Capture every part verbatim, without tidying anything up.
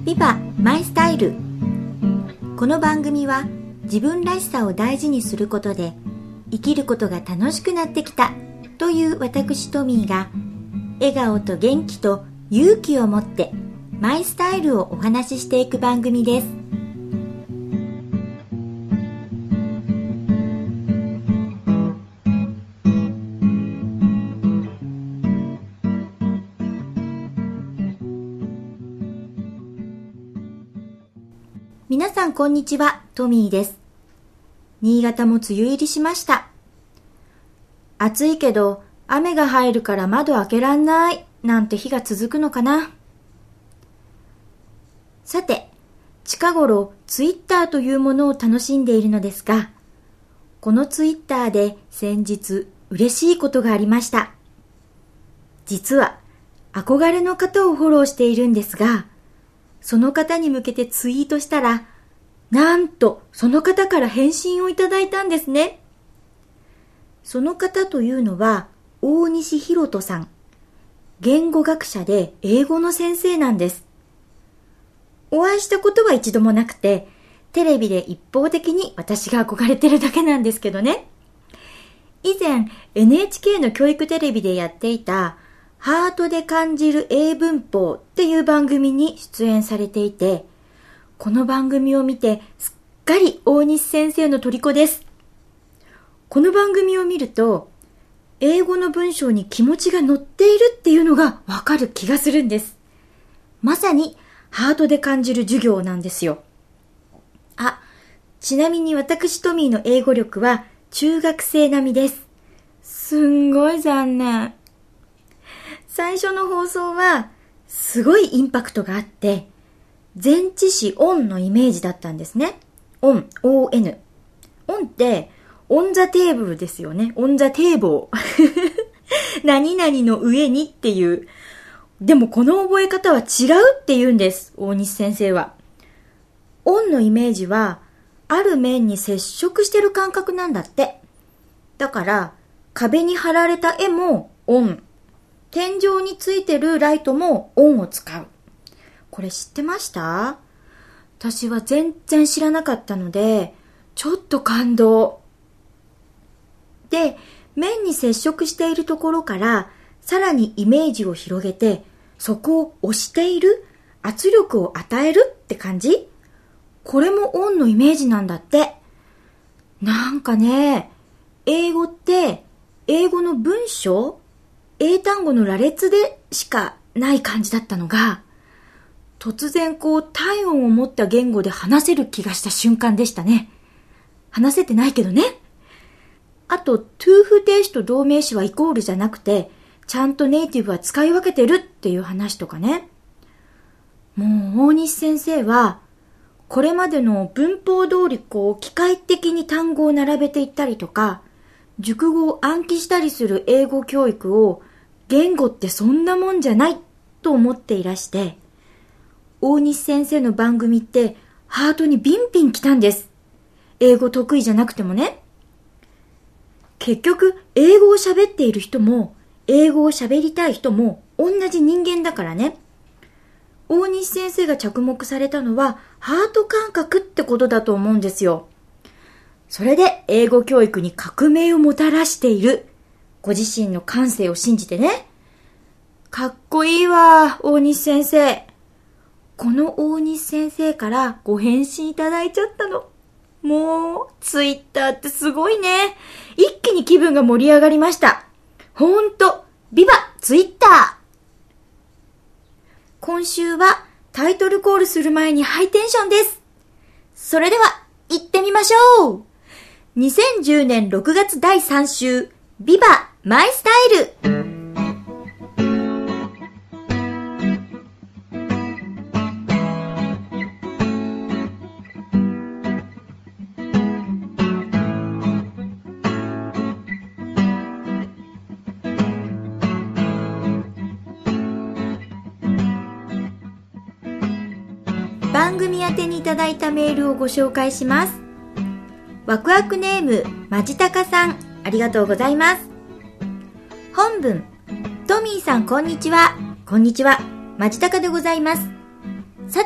ビバマイスタイル。この番組は自分らしさを大事にすることで生きることが楽しくなってきたという私トミーが笑顔と元気と勇気を持ってマイスタイルをお話ししていく番組です。皆さんこんにちは、トミーです。新潟も梅雨入りしました。暑いけど雨が入るから窓開けらんないなんて日が続くのかな。さて、近頃ツイッターというものを楽しんでいるのですが、このツイッターで先日嬉しいことがありました。実は憧れの方をフォローしているんですが、その方に向けてツイートしたら、なんとその方から返信をいただいたんですね。その方というのは大西博人さん。言語学者で英語の先生なんです。お会いしたことは一度もなくて、テレビで一方的に私が憧れてるだけなんですけどね。以前 エヌエイチケー の教育テレビでやっていたハートで感じる英文法っていう番組に出演されていて、この番組を見てすっかり大西先生の虜です。この番組を見ると、英語の文章に気持ちが乗っているっていうのがわかる気がするんです。まさにハートで感じる授業なんですよ。あ、ちなみに私トミーの英語力は中学生並みです。すんごい残念。最初の放送はすごいインパクトがあって、前置詞オンのイメージだったんですね。オン、オーエヌ。オンってオンザテーブルですよね。オンザテーブル。何々の上にっていう。でもこの覚え方は違うって言うんです。大西先生は。オンのイメージはある面に接触してる感覚なんだって。だから壁に貼られた絵もオン。天井についてるライトもオンを使う。これ知ってました？私は全然知らなかったので、ちょっと感動。で、面に接触しているところからさらにイメージを広げて、そこを押している、圧力を与えるって感じ？これもオンのイメージなんだって。なんかね、英語って英語の文章？英単語の羅列でしかない感じだったのが、突然こう体温を持った言語で話せる気がした瞬間でしたね。話せてないけどね。あと、to 不定詞と動名詞はイコールじゃなくて、ちゃんとネイティブは使い分けてるっていう話とかね。もう大西先生は、これまでの文法通りこう機械的に単語を並べていったりとか、熟語を暗記したりする英語教育を、言語ってそんなもんじゃないと思っていらして、大西先生の番組ってハートにビンビン来たんです。英語得意じゃなくてもね。結局英語を喋っている人も英語を喋りたい人も同じ人間だからね。大西先生が着目されたのはハート感覚ってことだと思うんですよ。それで英語教育に革命をもたらしている。ご自身の感性を信じてね。かっこいいわ、大西先生。この大西先生からご返信いただいちゃったの。もう、ツイッターってすごいね。一気に気分が盛り上がりました。ほんと、ビバツイッター。今週はタイトルコールする前にハイテンションです。それでは、行ってみましょう。にせんじゅうねんろくがつだいさん週、ビバマイスタイル。番組宛てにいただいたメールをご紹介します。ワクワクネームまじたかさん、ありがとうございます。本文、トミーさんこんにちは。こんにちは、まじたかでございます。さて、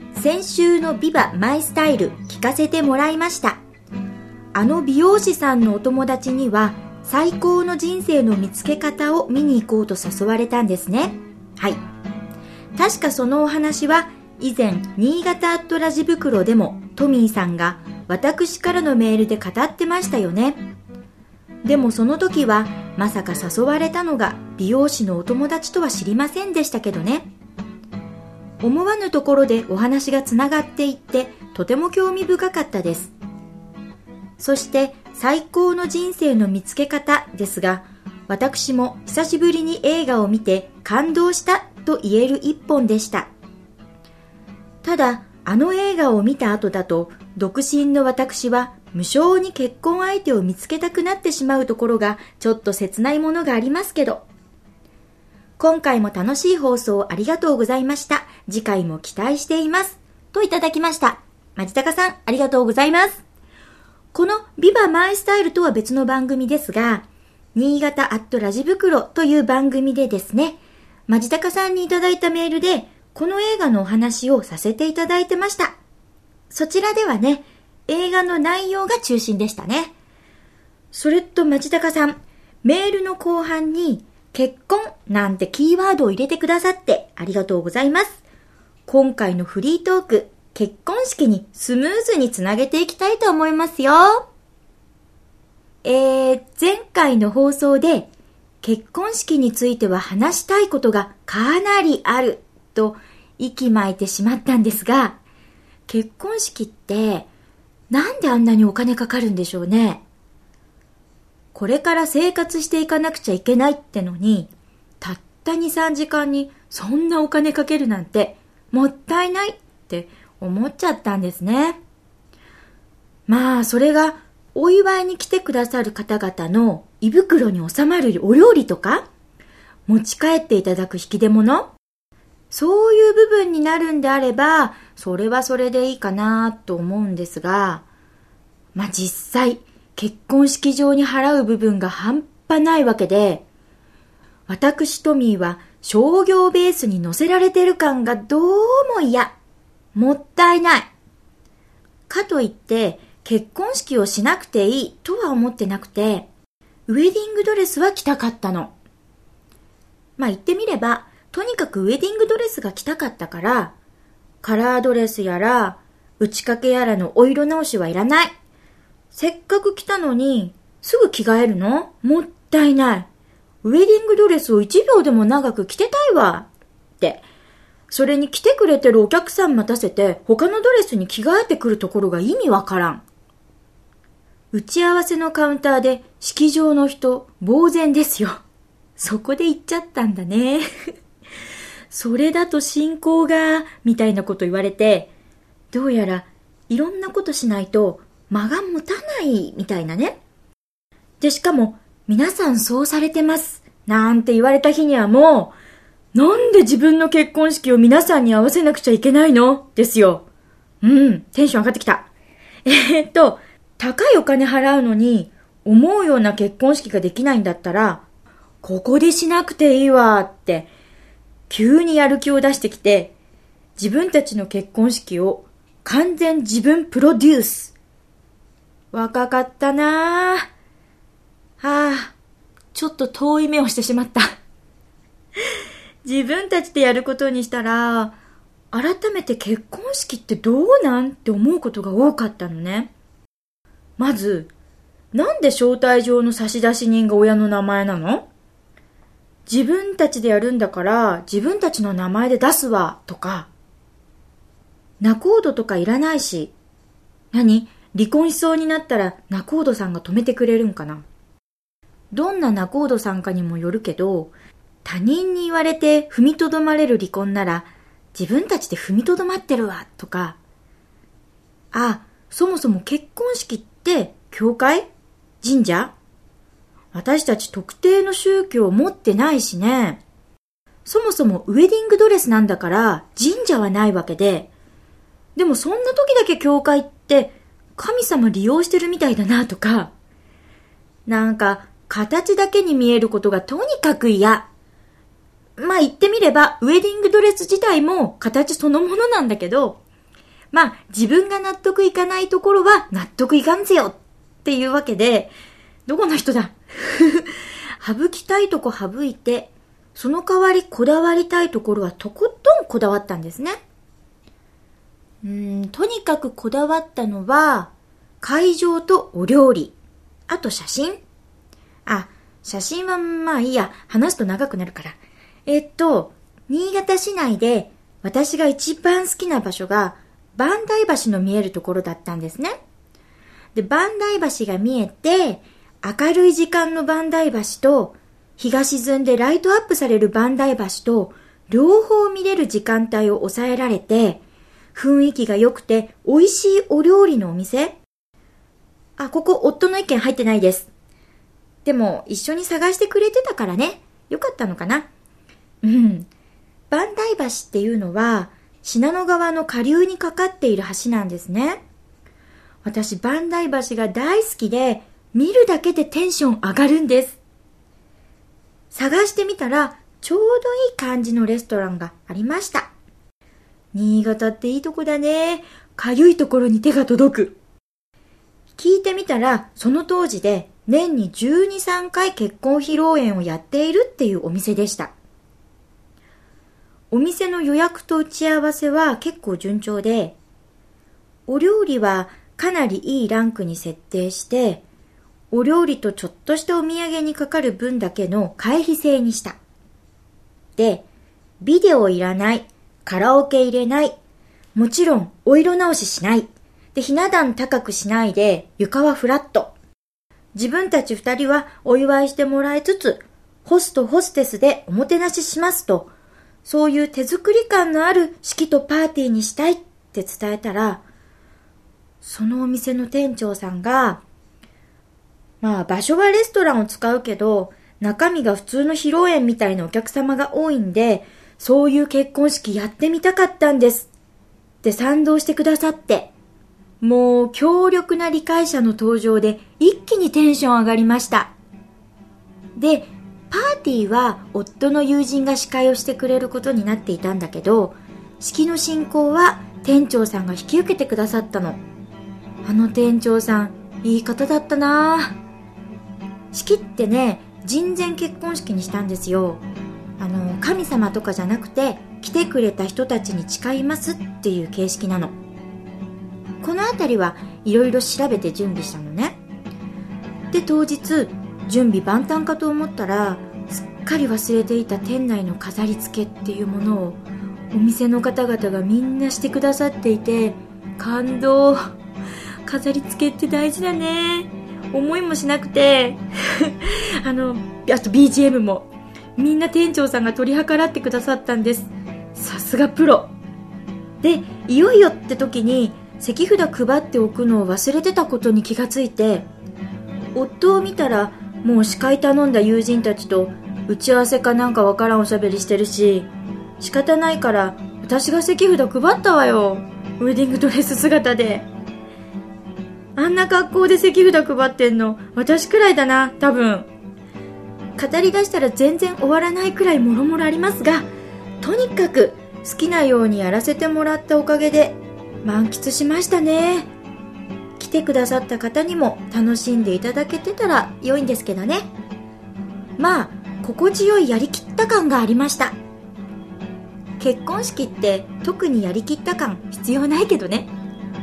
先週のビバマイスタイル聞かせてもらいました。あの美容師さんのお友達には最高の人生の見つけ方を見に行こうと誘われたんですね。はい。確かそのお話は以前新潟アットラジ袋でもトミーさんが私からのメールで語ってましたよね。でもその時はまさか誘われたのが美容師のお友達とは知りませんでしたけどね。思わぬところでお話がつながっていってとても興味深かったです。そして最高の人生の見つけ方ですが、私も久しぶりに映画を見て感動したと言える一本でした。ただあの映画を見た後だと独身の私は無性に結婚相手を見つけたくなってしまうところがちょっと切ないものがありますけど、今回も楽しい放送ありがとうございました。次回も期待していますといただきました。まじたかさんありがとうございます。このビバマイスタイルとは別の番組ですが、新潟アットラジ袋という番組でですね、まじたかさんにいただいたメールでこの映画のお話をさせていただいてました。そちらではね、映画の内容が中心でしたね。それとまじたかさん、メールの後半に結婚なんてキーワードを入れてくださってありがとうございます。今回のフリートーク、結婚式にスムーズにつなげていきたいと思いますよ。えー、前回の放送で結婚式については話したいことがかなりあると息巻いてしまったんですが、結婚式ってなんであんなにお金かかるんでしょうね。これから生活していかなくちゃいけないってのに、たったに、さんじかんにそんなお金かけるなんてもったいないって思っちゃったんですね。まあそれがお祝いに来てくださる方々の胃袋に収まるお料理とか、持ち帰っていただく引き出物、そういう部分になるんであれば、それはそれでいいかなと思うんですが、まあ実際、結婚式場に払う部分が半端ないわけで、私トミーは商業ベースに乗せられてる感がどうも嫌。もったいない。かといって結婚式をしなくていいとは思ってなくて、ウェディングドレスは着たかったの。まあ言ってみれば、とにかくウェディングドレスが着たかったから、カラードレスやら打ち掛けやらのお色直しはいらない。せっかく着たのにすぐ着替えるの？もったいない。ウェディングドレスをいちびょうでも長く着てたいわって。それに来てくれてるお客さん待たせて他のドレスに着替えてくるところが意味わからん。打ち合わせのカウンターで式場の人呆然ですよ。そこで言っちゃったんだね。それだと進行がみたいなこと言われて、どうやらいろんなことしないと間が持たないみたいなね。でしかも皆さんそうされてますなんて言われた日にはもう、なんで自分の結婚式を皆さんに合わせなくちゃいけないのですよ。うん、テンション上がってきた。えー、っと高いお金払うのに思うような結婚式ができないんだったら、ここでしなくていいわって急にやる気を出してきて、自分たちの結婚式を完全自分プロデュース。若かったなぁ。はあ、ちょっと遠い目をしてしまった。自分たちでやることにしたら、改めて結婚式ってどうなんって思うことが多かったのね。まず、なんで招待状の差出人が親の名前なの？自分たちでやるんだから自分たちの名前で出すわとか、仲人とかいらないし、何？離婚しそうになったら仲人さんが止めてくれるんかな。どんな仲人さんかにもよるけど、他人に言われて踏みとどまれる離婚なら自分たちで踏みとどまってるわとか、あ、そもそも結婚式って教会？神社？私たち特定の宗教を持ってないしね。そもそもウェディングドレスなんだから神社はないわけで、でもそんな時だけ教会って神様利用してるみたいだなとか、なんか形だけに見えることがとにかく嫌。まあ言ってみればウェディングドレス自体も形そのものなんだけど、 まあ自分が納得いかないところは納得いかんぜよっていうわけで、どこの人だ省きたいとこ省いて、その代わりこだわりたいところはとことんこだわったんですね。うーん、とにかくこだわったのは会場とお料理、あと写真。あ、写真はまあいいや、話すと長くなるから。えっと、新潟市内で私が一番好きな場所が磐梯橋の見えるところだったんですね。で、磐梯橋が見えて、明るい時間の磐梯橋と、日が沈んでライトアップされる磐梯橋と、両方見れる時間帯を抑えられて、雰囲気が良くて美味しいお料理のお店。あ、ここ夫の意見入ってないです。でも一緒に探してくれてたからね、よかったのかな。うん。磐梯橋っていうのは信濃川の下流にかかっている橋なんですね。私磐梯橋が大好きで、見るだけでテンション上がるんです。探してみたらちょうどいい感じのレストランがありました。新潟っていいとこだね。かゆいところに手が届く。聞いてみたらその当時で年にじゅうに、さんかい結婚披露宴をやっているっていうお店でした。お店の予約と打ち合わせは結構順調で、お料理はかなりいいランクに設定して、お料理とちょっとしたお土産にかかる分だけの会費制にした。で、ビデオいらない、カラオケ入れない、もちろんお色直ししない、でひな壇高くしないで床はフラット。自分たち二人はお祝いしてもらいつつ、ホストホステスでおもてなししますと、そういう手作り感のある式とパーティーにしたいって伝えたら、そのお店の店長さんが、まあ場所はレストランを使うけど、中身が普通の披露宴みたいなお客様が多いんで、そういう結婚式やってみたかったんですって賛同してくださって、もう強力な理解者の登場で一気にテンション上がりました。で、パーティーは夫の友人が司会をしてくれることになっていたんだけど、式の進行は店長さんが引き受けてくださったの。あの店長さん、いい方だったな。式ってね、人前結婚式にしたんですよ。あの、神様とかじゃなくて、来てくれた人たちに誓いますっていう形式なの。このあたりはいろいろ調べて準備したのね。で、当日、準備万端かと思ったら、すっかり忘れていた店内の飾り付けっていうものをお店の方々がみんなしてくださっていて、感動。飾り付けって大事だね。思いもしなくてあのあと ビージーエム もみんな店長さんが取り計らってくださったんです。さすがプロで、いよいよって時に席札配っておくのを忘れてたことに気がついて、夫を見たらもう司会頼んだ友人たちと打ち合わせかなんかわからんおしゃべりしてるし、仕方ないから私が席札配ったわよ。ウェディングドレス姿で。あんな格好で席札配ってんの私くらいだな、多分。語り出したら全然終わらないくらいもろもろありますが、とにかく好きなようにやらせてもらったおかげで満喫しましたね。来てくださった方にも楽しんでいただけてたら良いんですけどね。まあ心地よいやりきった感がありました。結婚式って特にやりきった感必要ないけどね。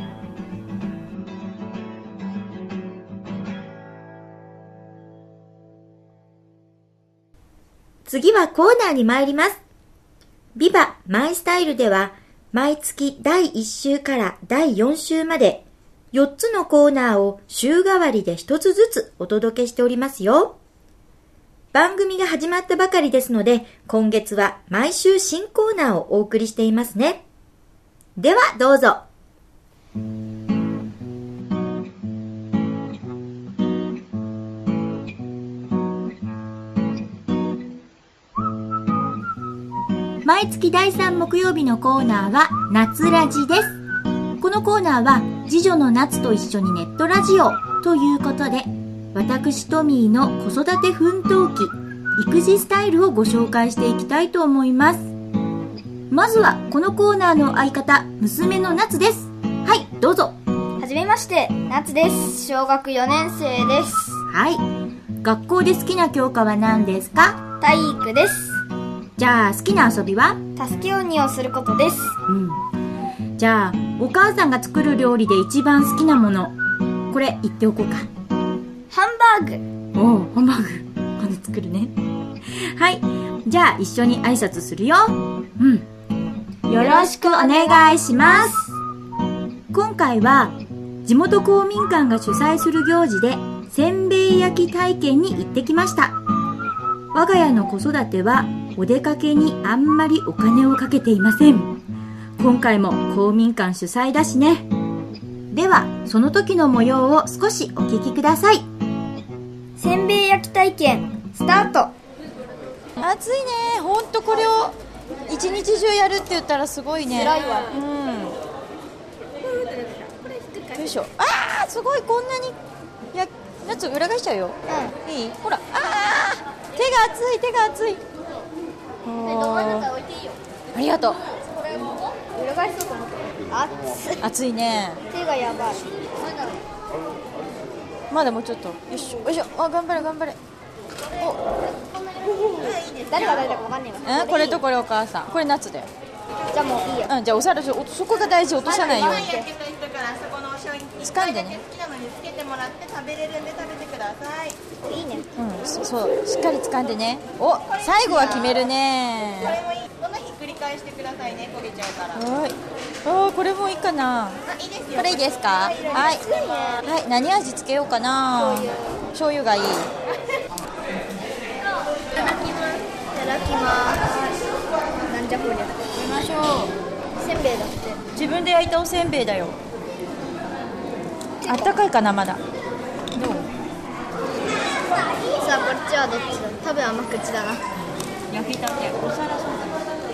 次はコーナーに参ります。ビバマイスタイルでは毎月だいいっ週からだいよん週までよっつのコーナーを週替わりでひとつずつお届けしておりますよ。番組が始まったばかりですので、今月は毎週新コーナーをお送りしていますね。ではどうぞ。毎月だいさん木曜日のコーナーは夏ラジです。このコーナーは次女の夏と一緒にネットラジオということで、私トミーの子育て奮闘記育児スタイルをご紹介していきたいと思います。 まずはこのコーナーの相方、娘の夏です。はい、どうぞ。 はじめまして、夏です。小学よねん生です。 はい、学校で好きな教科は何ですか？ 体育です。 じゃあ好きな遊びは？ 助け鬼をすることです。 うん。じゃあお母さんが作る料理で一番好きなもの、これ言っておこうか。 ハンバーグ。おお、ハンバーグ今度作るね。はい、じゃあ一緒に挨拶するよ。うん、よろしくお願いします。今回は地元公民館が主催する行事でせんべい焼き体験に行ってきました。我が家の子育てはお出かけにあんまりお金をかけていません。今回も公民館主催だしね。ではその時の模様を少しお聞きください。 せんべい焼き体験スタート。 暑いね。ほんとこれを一日中やるって言ったらすごいね。 辛いわ。 うん。よいしょ。あー、すごい、こんなにや夏裏返しちゃうよ。うん、いい？ほら、あー、手が熱い、手が熱い。ありがとう。 裏返そうと思って熱い。 熱いね。 手がやばい。 まだもうちょっと。よいしょよいしょ。あ、頑張れ頑張れ。お、 誰が誰だか分かんないわ。 え、これとこれお母さん。これ夏だよ。 じゃあもういいよ。 うん、じゃあお皿そこが大事、落とさないように。 焼けた人からそこのお醤油に掴んでね。 好きなのにつけてもらって食べれるんで食べてください。 いいね。 うん、そそうしっかり掴んでね。お、最後は決めるね。 これもいい。このひっくり返してくださいね。焦げちゃうから。 はい。あ、これもいいかな。 あ、いいですよ。 これいいですか？はい。はい。何味つけようかな。醤油がいい。 いただきます。なんじゃこりゃ。 食べましょう。 せんべいだって。 自分で焼いたおせんべいだよ。あったかいかな、まだ。どう？ さあこっちはどっちだ？多分甘口だな。 焼きたて。お皿そうだね。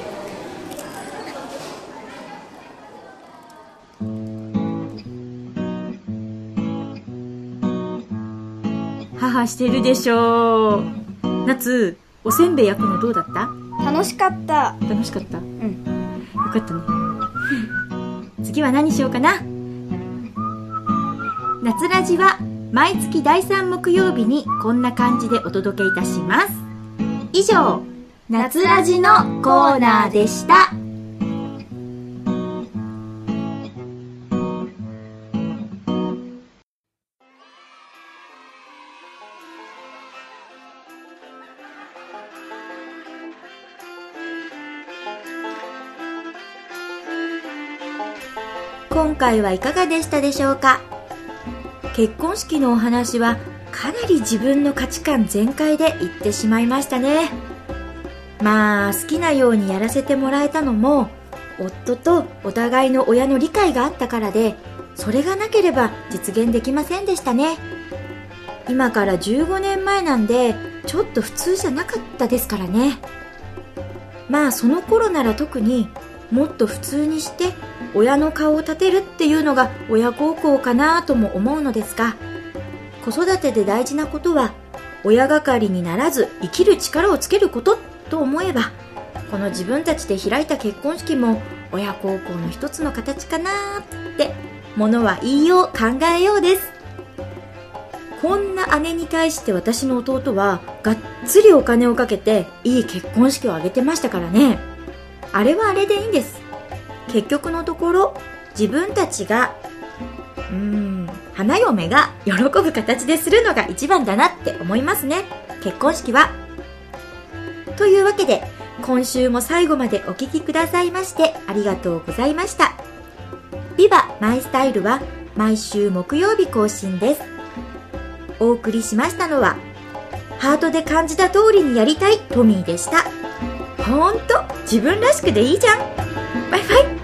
母してるでしょう。夏、おせんべい焼くのどうだった？ 楽しかった。 楽しかった？ うん。 よかったね。次は何しようかな。夏ラジは毎月だいさん木曜日にこんな感じでお届けいたします。以上、夏ラジのコーナーでした。今回はいかがでしたでしょうか。結婚式のお話はかなり自分の価値観全開で言ってしまいましたね。まあ好きなようにやらせてもらえたのも夫とお互いの親の理解があったからで、それがなければ実現できませんでしたね。今からじゅうごねんまえなんでちょっと普通じゃなかったですからね。まあその頃なら特にもっと普通にして親の顔を立てるっていうのが親孝行かなとも思うのですが、子育てで大事なことは親がかりにならず生きる力をつけることと思えば、この自分たちで開いた結婚式も親孝行の一つの形かなってものは言いよう考えようです。こんな姉に対して私の弟はがっつりお金をかけていい結婚式を挙げてましたからね。あれはあれでいいんです。結局のところ自分たちがうーん花嫁が喜ぶ形でするのが一番だなって思いますね、結婚式は。というわけで今週も最後までお聞きくださいましてありがとうございました。ビバマイスタイルは毎週木曜日更新です。お送りしましたのはハートで感じた通りにやりたいトミーでした。ほんと自分らしくでいいじゃん。バイバイ。